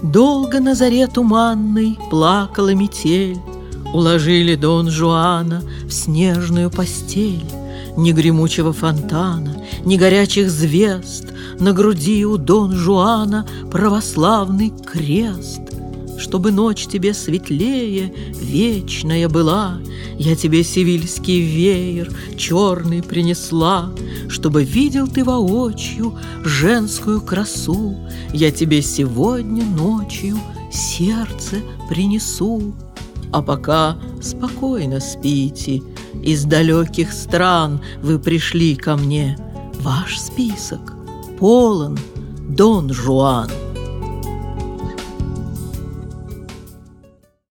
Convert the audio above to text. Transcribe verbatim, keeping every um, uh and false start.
Долго на заре туманной плакала метель, уложили Дон Жуана в снежную постель. Ни гремучего фонтана, ни горячих звезд, на груди у Дон Жуана православный крест. Чтобы ночь тебе светлее, вечная была, я тебе севильский веер черный принесла. Чтобы видел ты воочию женскую красу, я тебе сегодня ночью сердце принесу. А пока спокойно спите, из далеких стран вы пришли ко мне. Ваш список полон, Дон Жуан.